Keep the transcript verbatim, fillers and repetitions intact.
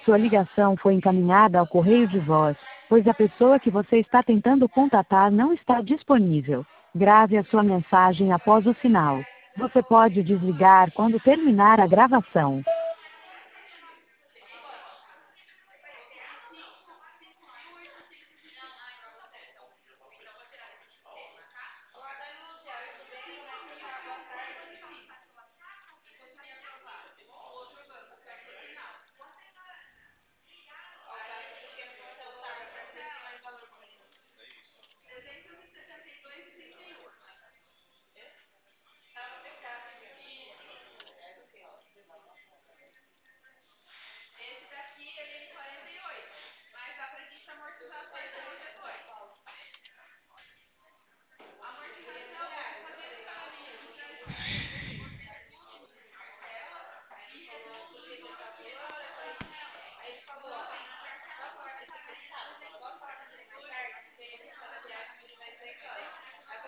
Sua ligação foi encaminhada ao correio de voz, pois a pessoa que você está tentando contatar não está disponível. Grave a sua mensagem após o sinal. Você pode desligar quando terminar a gravação.